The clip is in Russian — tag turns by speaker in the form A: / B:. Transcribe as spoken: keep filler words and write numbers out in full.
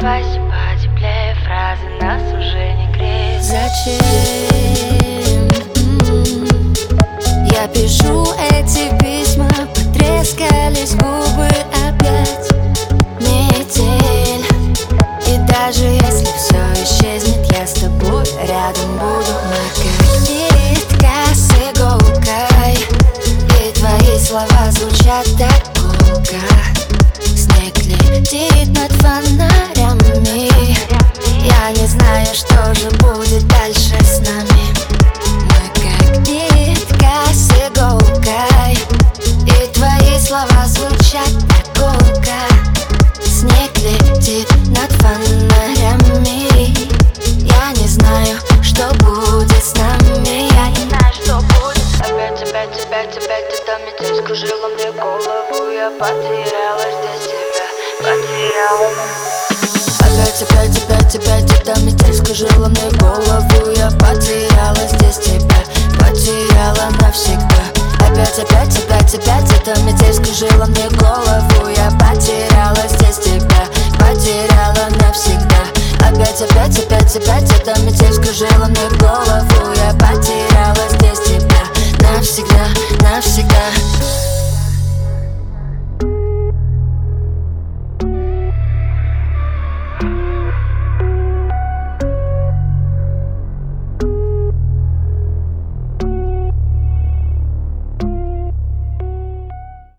A: Одевайся потеплее, фразы нас уже не греют.
B: Зачем я пишу эти письма? Потрескались губы опять. Метель. И даже если все исчезнет, я с тобой рядом буду. Мы как нитка с иголкой, и твои слова звучат так гулко. Снег летит над фонарями. Я не знаю, что же будет дальше с нами. Мы как нитка с иголкой, и твои слова звучат так гулко. Снег летит над фонарями. Я не знаю, что будет с нами.
A: Я не знаю, что будет. Опять, опять, опять, опять эта метель скружила мне голову. Я потеряла здесь тебя, потеряла.
B: Опять, опять, опять, опять эта метель скружила мне голову. Я потеряла здесь тебя, потеряла навсегда. Опять, опять, опять, опять эта метель скружила мне голову. Я потеряла здесь тебя, потеряла навсегда. Опять, опять, опять, опять эта метель скружила мне голову. Я потеряла здесь тебя навсегда, навсегда.